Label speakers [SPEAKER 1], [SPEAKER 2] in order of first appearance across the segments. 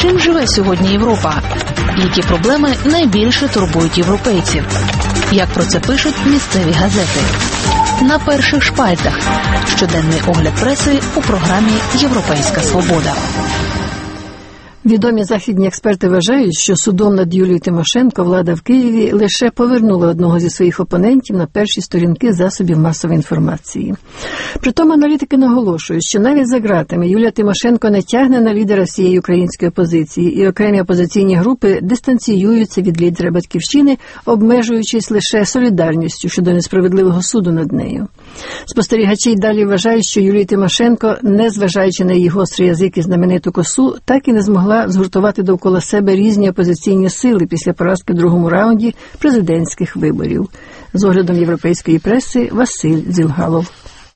[SPEAKER 1] Чим живе сьогодні Європа? Які проблеми найбільше турбують європейців? Як про це пишуть місцеві газети? На перших шпальтах. Щоденний огляд преси у програмі «Європейська свобода».
[SPEAKER 2] Відомі західні експерти вважають, що судом над Юлією Тимошенко влада в Києві лише повернула одного зі своїх опонентів на перші сторінки засобів масової інформації. Притом аналітики наголошують, що навіть за ґратами Юлія Тимошенко не тягне на лідера всієї української опозиції, і окремі опозиційні групи дистанціюються від лідера «Батьківщини», обмежуючись лише солідарністю щодо несправедливого суду над нею. Спостерігачі й далі вважають, що Юлія Тимошенко, незважаючи на її гострий язик і знамениту косу, так і не змогла згуртувати довкола себе різні опозиційні сили після поразки в другому раунді президентських виборів. З оглядом європейської преси Василь Зілгалов.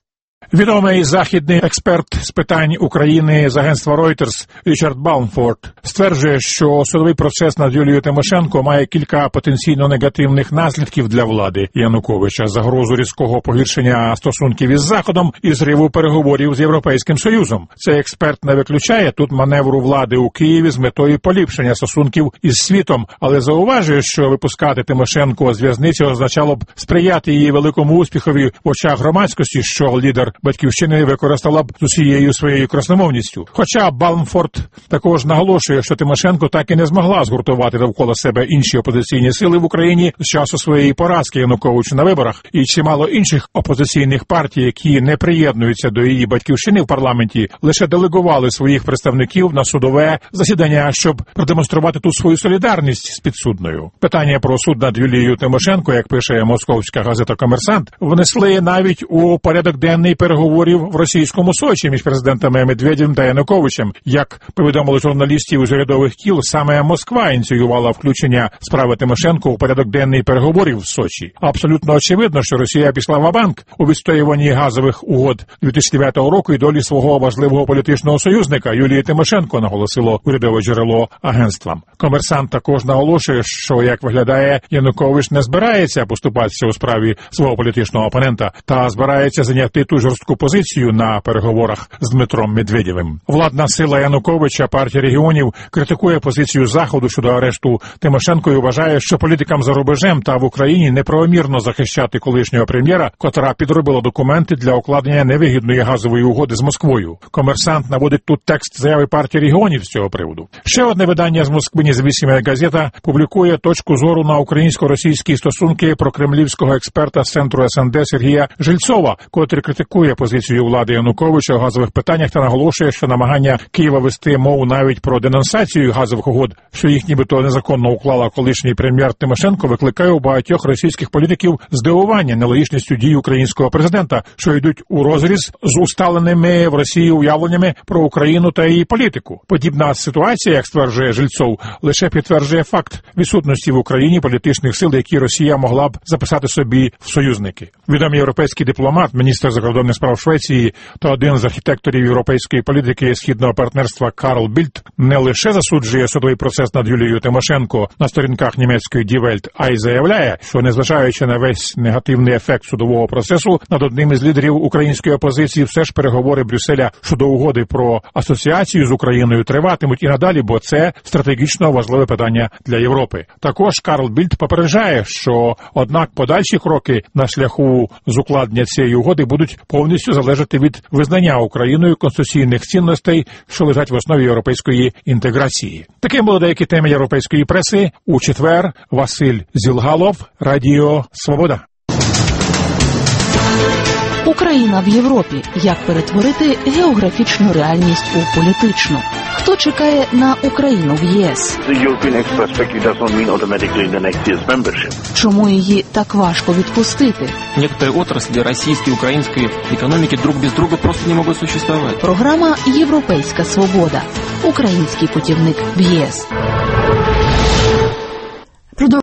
[SPEAKER 3] Відомий західний експерт з питань України з агентства Reuters Річард Балмфорд стверджує, що судовий процес над Юлією Тимошенко має кілька потенційно негативних наслідків для влади Януковича: загрозу різкого погіршення стосунків із Заходом і зриву переговорів з Європейським Союзом. Цей експерт не виключає тут маневру влади у Києві з метою поліпшення стосунків із світом, але зауважує, що випускати Тимошенко з в'язниці означало б сприяти її великому успіхові в очах громадськості, що лідер «Батьківщини» використала б з усією своєю красномовністю. Хоча Балмфорд також наголошує, що Тимошенко так і не змогла згуртувати довкола себе інші опозиційні сили в Україні з часу своєї поразки Януковича на виборах, і чимало інших опозиційних партій, які не приєднуються до її «Батьківщини» в парламенті, лише делегували своїх представників на судове засідання, щоб продемонструвати ту свою солідарність з підсудною. Питання про суд над Юлією Тимошенко, як пише московська газета «Комерсант», внесли навіть у порядок денний переговорів в російському Сочі між президентами Медведєвим та Януковичем. Як повідомили журналістів із урядових кіл, саме Москва ініціювала включення справи Тимошенко у порядок денний переговорів в Сочі. Абсолютно очевидно, що Росія пішла ва-банк у відстоюванні газових угод 2009 року і долі свого важливого політичного союзника Юлії Тимошенко, наголосило урядове джерело агентствам. Комерсант також наголошує, що, як виглядає, Янукович не збирається поступатися у справі свого політичного опонента та збирається зайняти ту жорстку позицію на переговорах з Дмитром Медведєвим. Владна сила Януковича, партія регіонів, критикує позицію Заходу щодо арешту Тимошенко і вважає, що політикам за рубежем та в Україні неправомірно захищати колишнього прем'єра, котра підробила документи для укладення невигідної газової угоди з Москвою. Комерсант наводить тут текст заяви партії регіонів з цього приводу. Ще одне видання з Москви, «Независимая газета», публікує точку зору на українсько-російські стосунки прокремлівського експерта з центру СНД Сергія Жильцова, котрий критикує позицію влади Януковича у газових питаннях та наголошує, що намагання Києва вести мову навіть про денонсацію газових угод, що їх нібито незаконно уклала колишній прем'єр Тимошенко, викликає у багатьох російських політиків здивування нелогічністю дій українського президента, що йдуть урозріз з усталеними в Росії уявленнями про Україну та її політику. Подібна ситуація, як стверджує Жильцов, лише підтверджує факт відсутності в Україні політичних сил, які Росія могла б записати собі в союзники. Відомий європейський дипломат, міністр закордонних справ Швеції та один з архітекторів європейської політики східного партнерства Карл Більд не лише засуджує судовий процес над Юлією Тимошенко на сторінках німецької Die Welt, а й заявляє, що незважаючи на весь негативний ефект судового процесу над одним із лідерів української опозиції, все ж переговори Брюсселя щодо угоди про асоціацію з Україною триватимуть і надалі, бо це стратегічно важливе питання для Європи. Також Карл Більд попереджає, що однак подальші кроки на шляху з укладення цієї угоди будуть повністю залежати від визнання Україною конституційних цінностей, що лежать в основі європейської інтеграції. Таким були деякі теми європейської преси. У четвер Василь Зілгалов, Радіо Свобода.
[SPEAKER 1] Україна в Європі. Як перетворити географічну реальність у політичну? Хто чекає на Україну в ЄС? Чому її так важко відпустити?
[SPEAKER 4] Некоторые отрасли российской и украинской экономики друг без друга просто не могут существовать.
[SPEAKER 1] Програма «Європейська свобода». Український путівник в ЄС.